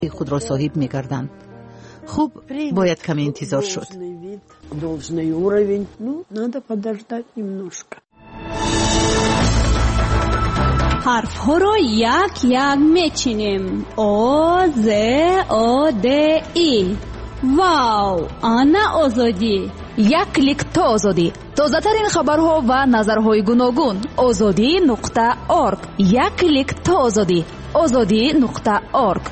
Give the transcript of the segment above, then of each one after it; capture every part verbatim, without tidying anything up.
خود را صاحب می‌گردند. خوب باید کمی انتظار شد. حرف ها رو یک یک میچینیم. او ز او د ای. واو، آنا آزادی. یک کلیک تا آزادی. تازه ترین خبرها و نظرهای گوناگون. آزادی نقطه اورگ. یک کلیک تا آزادی. آزادی نقطه اورگ.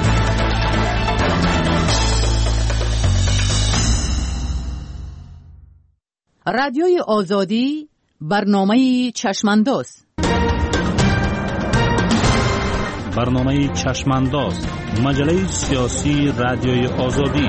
رادیوی آزادی، برنامه چشمانداز. برنامه چشمانداز، مجله سیاسی رادیوی آزادی.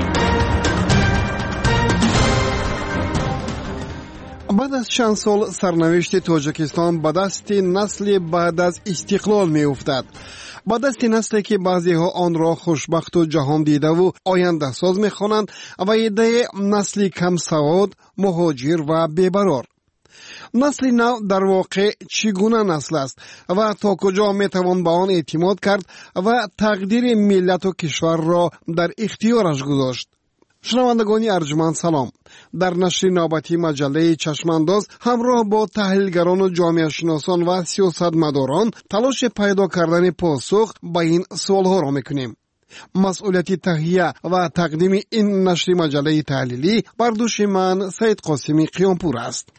بعد از چند سال سرنوشت تاجیکستان به دست نسل بعد از استقلال می افتد. به دست نسلی که بعضی ها آن را خوشبخت و جهان دیده و آینده ساز می خوانند و ایده نسلی کم سواد، مهاجر و بی‌برار. نسل نو در واقع چگونه نسل است و تا کجا می توان به آن اعتماد کرد و تقدیر ملت و کشور را در اختیارش گذاشت؟ شنوندگان ارجمند سلام. در نشر نوبتی مجله چشمانداز همراه با تحلیلگران و جامعه شناسان و سیاستمداران تلاش پیدا کردن پاسخ به این سوالها را میکنیم. مسئولیت تهیه و تقدیم این نشر مجله تحلیلی بر دوش من سید قاسمی قیامپور است.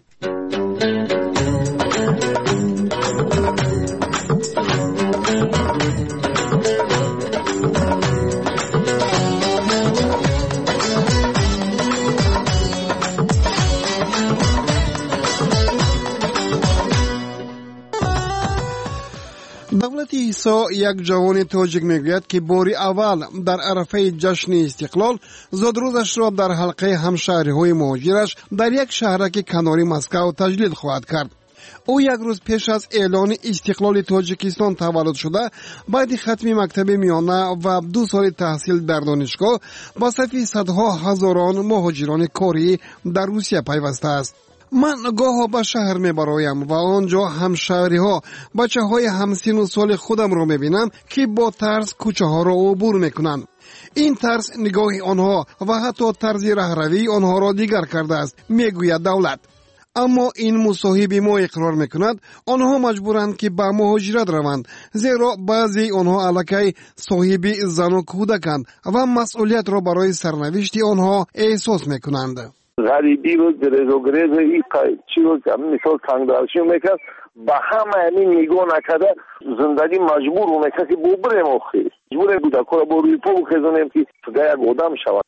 دولت عیسی یک جوان تاجیک میگوید که باری اول در عرفه جشن استقلال زادروزش را در حلقه همشهری‌های مهاجرش در یک شهرک کناری مسکو تجلیل خواهد کرد. او یک روز پیش از اعلان استقلال تاجیکستان تولد شده، بعد ختم مکتب میانه و دو سال تحصیل در دانشگاه با صف صدها هزاران مهاجران کاری در روسیه پیوسته است. من گاه به شهر می برایم و آنجا همشهری ها بچه های همسین و سال خودم را می بینم که با ترس کوچه ها را عبور می کنند. این ترس نگاه آنها و حتی طرز رهروی آنها را دیگر کرده است، می گوید دولت. اما این مصاحب ما اقرار می کند آنها مجبورند که به مهاجرت روند، زیرا بعضی آنها الکی صاحب زن و کودکند و مسئولیت را برای سرنوشت آنها احساس می کنند. غریبی رو گریز و گریز ای چی رو مثال تنگدارشی میکرد به همه همین نگاه نکرده زندگی مجبور رو میکرد که بو بریم آخی مجبور بوده که با روی پا بخیزونیم که پگه یک آدم شود.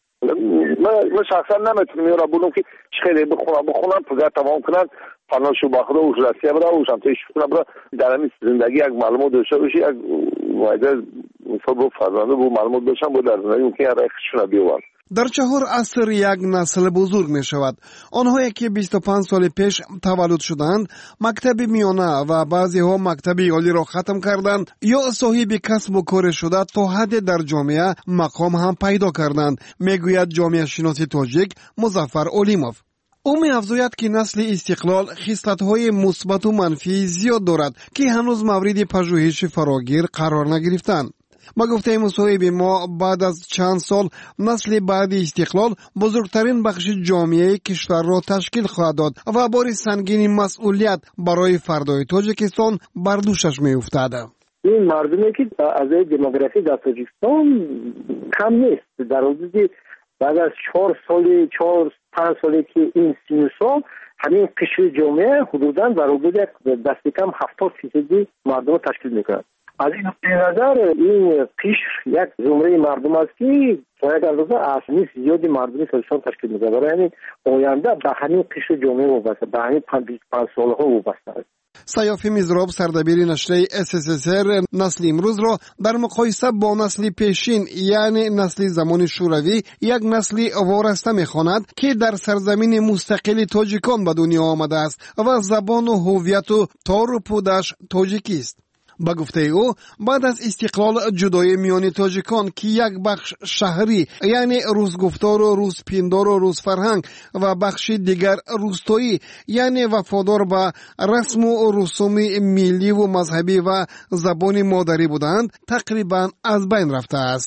من شخصا نمیتونم یه را بودم که خیلی بخونم بخونم پگه تمام کنن پناشو بخدا و رسیه برا و شمتش کنم برا در همین زندگی یک معلومات داشته باشی یک وایده مثال با فرزانده با معلومات داشتم با در زندگی ممکن یه ریخشونه بیوان. در چهار عصر یک نسل بزرگ می شود. آنهایی که بیست و پنج سال پیش تولد شدند، مکتب میانه و بعضی ها مکتب عالی را ختم کردند یا صاحب کسب و کار شده تا حد در جامعه مقام هم پیدا کردند، میگوید جامعه شناس تاجیک مظفر اولیموف. او می افزاید که نسل استقلال خصلت‌های مثبت و منفی زیاد دارد که هنوز مورد پژوهش فراگیر قرار نگرفتند. با گفته مصاحب ما بعد از چند سال نسل بعد استقلال بزرگترین بخش جامعه کشور را تشکیل خواهد داد و بار سنگین مسئولیت برای فردای تاجیکستان بر دوشش می افتد. این مردمی که از دموگرافی در تاجیکستان کم نیست. در حدود بعد از چهار سال چهار پنج سالی که این سین سال همین قشر جامعه حدوداً در حدود دست کم هفتاد فیصدی مردم تشکیل میکنند. از این نقطه نظر این قشر یک زمره مردم است که تا یک اندازه اصلی زیادی مردمی تاجیکستان تشکیل میده. برای همین آینده به همین قشر جامعه وابسته، به همین بیست و پنج سالها وابسته است. سیاف میزراب سردبیر نشریه اس اس اس ار نسل امروز را در مقایسه با نسل پیشین یعنی نسل زمان شوروی یک نسل وارسته میخواند که در سرزمین مستقل تاجیکان به دنیا آمده است و زبان و هویت و تار و پودش تاجیکی است. با گفته او بعد از استقلال جدای میان تاجیکان که یک بخش شهری یعنی روز گفتار و روز پیندار و روز فرهنگ و بخش دیگر روستایی یعنی وفادار به رسم و رسوم ملی و مذهبی و زبان مادری بودند تقریبا از بین رفته است.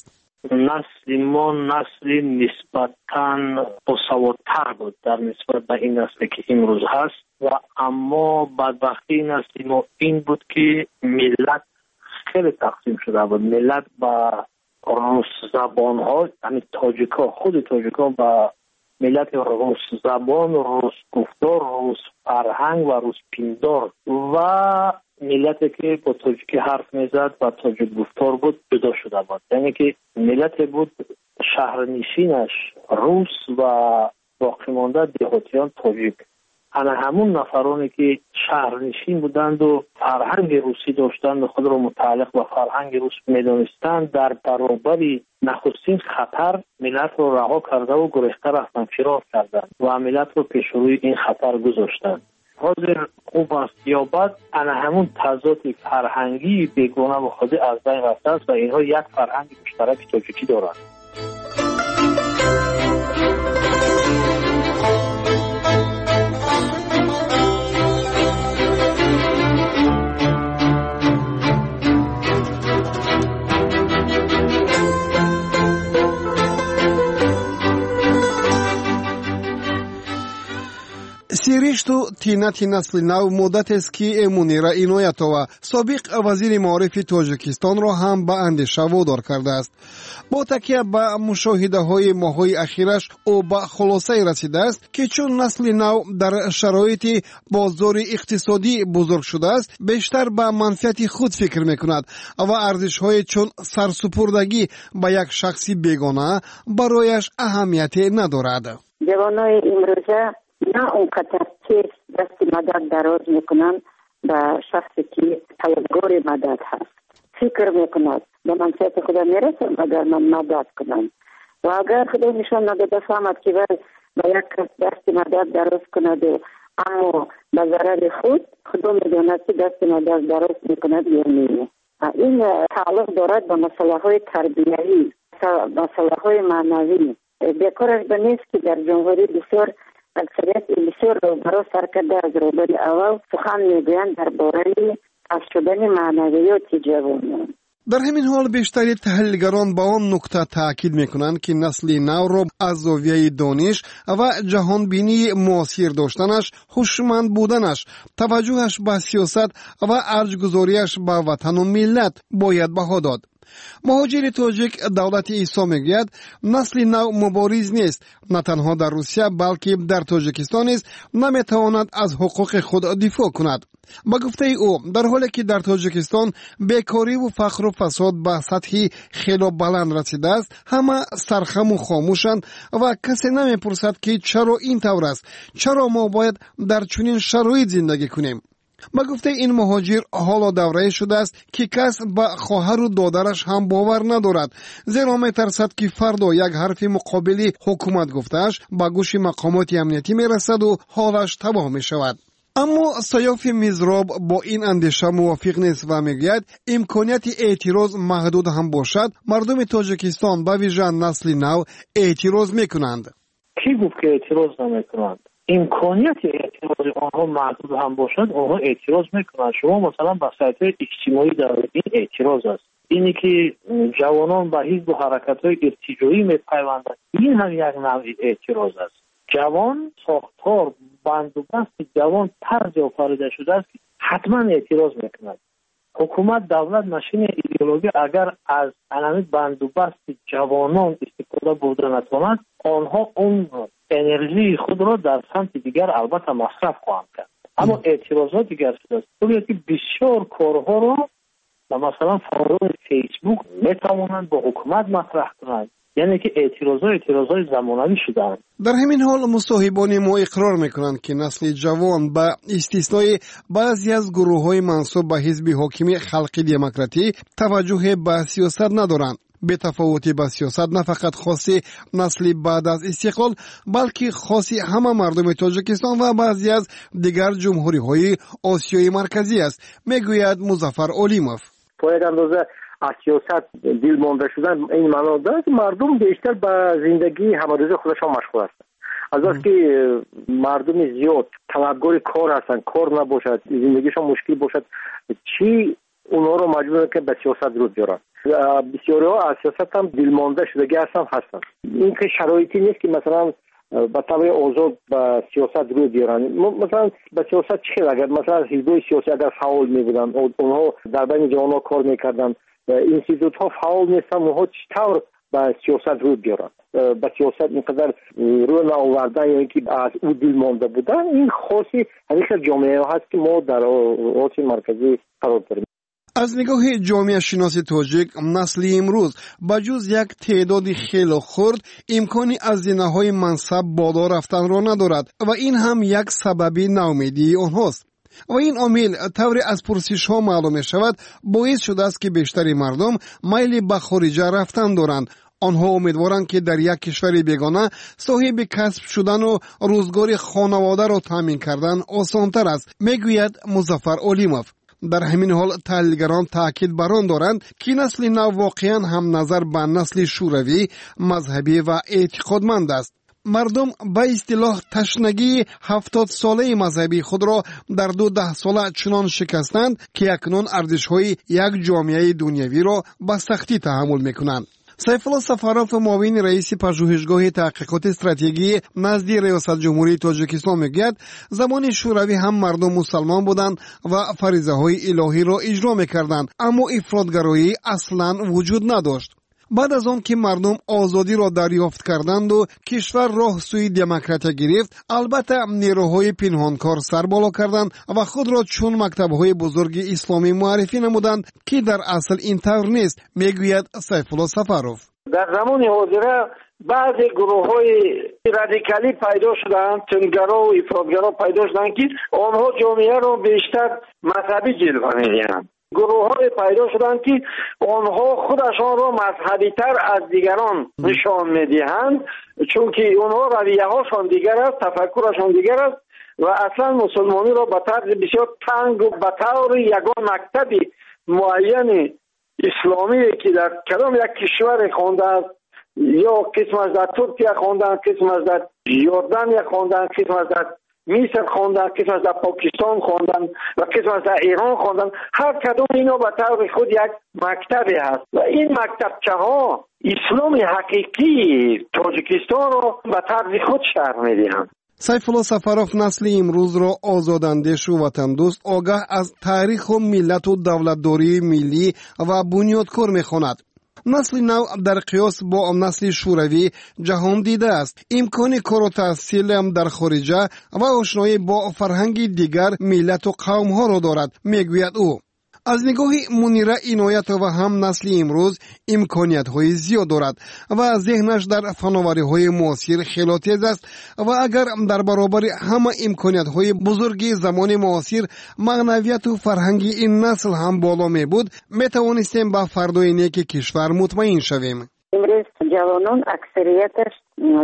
نسل ما نسل نسبتاً باسوادتر بود در نسبت به این نسلی که امروز هست و اما بدبختی نسل ما این بود که ملت خیلی تقسیم شده بود. ملت با روس زبان ها، یعنی تاجیک ها، خود تاجیک ها با ملت روس زبان، روس گفتار، روس فرهنگ و روس پیندار و ملتی که با تاجیکی حرف میزد و تاجیک گفتار بود جدا شده بود. یعنی که ملت بود شهرنشینش روس و باقی مانده دهاتیان تاجیک. انا همون نفرانی که شهرنشین بودند و فرهنگ روسی داشتند و خود را متعلق به فرهنگ روس میدانستند، در برابر نخستین خطر ملت را رها کرده و گریخته رفتند، فرار کردند و ملت را پیش روی این خطر گذاشتند. حاضر خوب است یا بد، انا همون تضاد فرهنگی بیگانه و خود از بین رفته است و اینها یک فرهنگ مشترک تاجیکی دارند. сиришту тинати насли нав муддатест ки Эмунира Иноятова, собиқ вазири маорифи Тоҷикистонро ҳам ба андеша водор кардааст. бо такя ба мушоҳидаҳои моҳҳои ахираш ӯ ба хулосае расидааст ки чун насли нав дар шароити бозори иқтисодӣ бузург шудааст, бештар ба манфиати худ фикр мекунад ва арзишҳое чун сарсупурдагӣ ба як шахси бегона барояш аҳамияте надорад. ҷавонои имрӯза نه اونقدر تیز دست مدد دراز میکنن به شخصی که طلبگار مدد هست. فکر میکنند به منفعت خدا میرسم اگر من مدد کنم و اگر خدا نشان نداده فهمد که باید به یک کس دست مدد دراز کند اما به ضرر خود، خدا میداند که دست مدد دراز میکند یا نه. این تعلق دارد به مسئله های تربیتی، مسئله های معنوی. بیکارش به نیست که در جمهوری بسیار اکثریت بسیار روبرو سر کرده از روبری اول سخن میگویند درباره از شدن معنویات جوانان. در همین حال بیشتری تحلیلگران با آن نکته تاکید میکنند که نسل نو را از زاویه دانش و جهان بینی معاصر داشتنش، هوشمند بودنش، توجهش به سیاست و ارجگذاریش به وطن و ملت باید بها داد. مهاجر تاجیک دولت عیسی میگوید نسل نو مبارز نیست، نه تنها در روسیه بلکه در تاجیکستان نیز نمیتواند از حقوق خود دفاع کند. با گفته او در حالی که در تاجیکستان بیکاری و فقر و فساد به سطحی خیلی بلند رسیده است، همه سرخم و خاموشند و کسی نمیپرسد که چرا این طور است، چرا ما باید در چنین شرایط زندگی کنیم. با گفته این مهاجر حالا دوره شده است که کس با خواهر و دادرش هم باور ندارد، زیرا میترسد که فردا یک حرف مقابلی حکومت گفتهش با گوش مقامات امنیتی میرسد و حالش تباه میشود. اما سیاف میزراب با این اندیشه موافق نیست و میگوید امکانیت اعتراض محدود هم باشد، مردم تاجیکستان به ویژه نسل نو اعتراض میکنند. کی گفت که اعتراض نمیکنند؟ امکانیت اعتراض آنها محدود هم باشد، آنها اعتراض میکنند. شما مثلا با سایت‌های اجتماعی در این اعتراض است، اینی که جوانان به حزب و حرکت‌های ارتجاعی میپیوندند، این هم یک نوع اعتراض است. جوان ساختار بندوبست جوان طرز آفریده شده است که حتما اعتراض میکند. حکومت دولت ماشین ایدئولوژی اگر از علامه بندوبست جوانان استفاده بوده نتواند، آنها اون انرژی خود را در سمت دیگر البته مصرف خواهند کرد. اما اعتراضات دیگر شده است، طوریه که بسیار کارها را مثلا فورم فیسبوک میتوانند با حکومت مطرح کنند، یعنی که اعتراضات اعتراضات زمانوی شدند. در همین حال مصاحبان ما اقرار میکنند که نسل جوان با استثنای بعضی از گروه‌های منسوب به حزب حاکم خلقی دموکراتی توجه به سیاست ندارند. به تفاوت با سیاست نه فقط خاصی نسل بعد از استقلال، بلکه خاصی همه مردم تاجیکستان و بعضی از دیگر جمهوری‌های آسیای مرکزی است، میگوید مظفر علیموف. باید اندازه از سیاست دل مانده شدن این معنا دارد که مردم بیشتر به زندگی همروزه خودشان مشغول هستند. از وقتی که مردم زیاد طلبگار کار هستند، کار نباشد، زندگیشان مشکل باشد، چی اونا رو مجبور که به سیاست رو بیارن. بسیارها از سیاست هم دلمانده شدگی هستن هستن. این که شرایطی نیست که مثلا به طبع آزاد به سیاست رو بیارن. مثلا به سیاست چه اگر مثلا حزبای سیاسی اگر فعال می بودن، اونها در بین جوانان کار میکردن، اینستیتوت ها فعال نیستن، اونها چطور به سیاست رو بیارن؟ به سیاست اینقدر رو نآوردن یا اینکه از او دل مانده بودن، این خاصی همیشه جامعه هست که ما در آسیای مرکزی قرار داریم. از نگاه جامعه شناسی تاجیک، نسل امروز بجز یک تعداد خیلی خرد امکانی از زینه‌های منصب بالا رفتن را ندارد و این هم یک سببی ناامیدی آنهاست. و این عامل طوری از پرسش ها معلوم شود باعث شده است که بیشتری مردم میل به خارج رفتن دارند. آنها امیدوارند که در یک کشور بیگانه صاحب کسب شدن و روزگار خانواده را تامین کردن آسان‌تر است، میگوید مظفر علیموف. در همین حال تحلیلگران تاکید بر آن دارند که نسل نو واقعا هم نظر به نسل شوروی، مذهبی و اعتقادمند است. مردم به اصطلاح تشنگی هفتاد ساله مذهبی خود را در دو ده ساله چنان شکستند که اکنون ارزش‌های یک جامعه دنیوی را به سختی تحمل می‌کنند. سیفالله سفروف، معاون رئیس پژوهشگاه تحقیقات استراتژی نزد ریاست جمهوری تاجیکستان میگوید زمان شوروی هم مردم مسلمان بودند و فریضه های الهی را اجرا میکردند، اما افراطگرایی اصلا وجود نداشت. بعد از آن که مردم آزادی را دریافت کردند و کشور راه سوی دموکراسی گرفت، البته نیروهای پنهانکار سر بالا کردند و خود را چون مکتب‌های بزرگ اسلامی معرفی نمودند که در اصل اینطور نیست، میگوید سیفالله سفروف. در زمان حاضر بعضی گروه‌های رادیکالی پیدا شدند، تندگرا و افراطگرا پیدا شدند که آنها جامعه را بیشتر مذهبی جلوه می‌دهند. گروه های پیدا شدند که آنها خودشان را مذهبی تر از دیگران نشان میدهند، چون که آنها رویه هاشان دیگر است، تفکرشان دیگر است و اصلا مسلمانی را به طرز بسیار تنگ و به طور یگان مکتب معین اسلامی که در کدام یک کشور خوانده است، یا قسمش در ترکیه خواندن، قسمش در یوردانیا خواندن، قسمش در مصر خواندن، قسمش در پاکستان خواندن و قسمش در ایران خواندن. هر کدوم اینا به طور خود یک مکتبی هست و این مکتبچه ها اسلام حقیقی تاجیکستان را به طرز خود شرح میدهند. سیفالله سفروف نسل امروز را آزاداندیش و وطن دوست، آگاه از تاریخ و ملت و دولتداری ملی و بنیادکار میخواند. نسل نو در قیاس با نسل شوروی جهان دیده است. امکان کار و تحصیل در خارجه و آشنایی با فرهنگ دیگر ملت و قوم ها را دارد، میگوید او. از نگاه منیره عنایت و هم نسل امروز امکانیت های زیاد دارد و ذهنش در فناوری های معاصر خیلی تیز است و اگر در برابر همه امکانیت های بزرگی زمان معاصر معنویت و فرهنگ این نسل هم بالا می بود، می توانستیم به فردای نیک کشور مطمئن شویم. امروز جوانان اکثریتش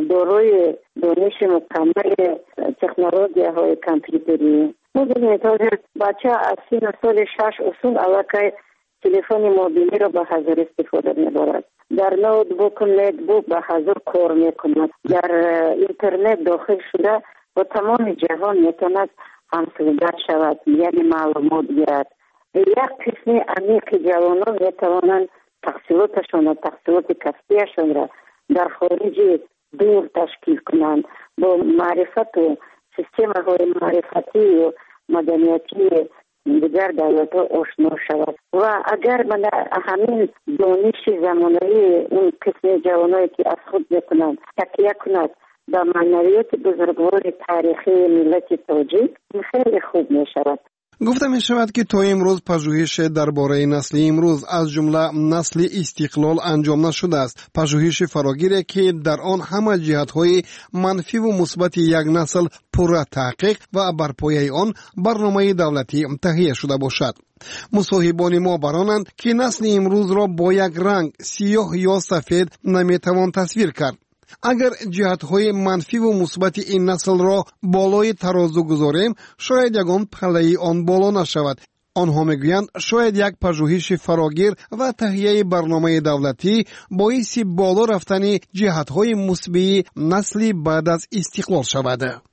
دارای دانش مکمل تکنولوژی های کامپیوتری. می‌دونید بچه از سن سال شش اصول علاقه تلفن موبیلی را به حضور استفاده می‌برد. در نوتبوک نتبوک به حضور کار می‌کند. در اینترنت داخل شده و تمام جهان می‌تواند همسوگر شود، یعنی معلومات گیرد. یک قسم عمیق جوانان می‌توانند تحصیلاتشان و تحصیلات کسبیشان را در خارج دور تشکیل کنند، با معرفت و سیستم های معرفتی و مدنیتی دیگر دولت ها آشنا شود و اگر من همین دانش زمانه اون قسم جوانایی که از خود میکنند تکیه کند به معنویت بزرگوار تاریخی ملت تاجیک، خیلی خوب می شود. گفته می شود که تا امروز پژوهش درباره نسل امروز از جمله نسل استقلال انجام نشده است. پژوهش فراگیری که در آن همه جهت‌های منفی و مثبت یک نسل پر تحقیق و بر پایه آن برنامه دولتی تهیه شده باشد. مصاحبان ما برانند که نسل امروز را با یک رنگ سیاه یا سفید نمیتوان تصویر کرد. اگر جهت‌های منفی و مثبت این نسل را بالای ترازو گذاریم، شاید یگان پله آن بالا نشود. آنها میگویند شاید یک پژوهش فراگیر و تهیه برنامه دولتی باعث بالا رفتن جهت‌های مثبت نسلی بعد از استقلال شود.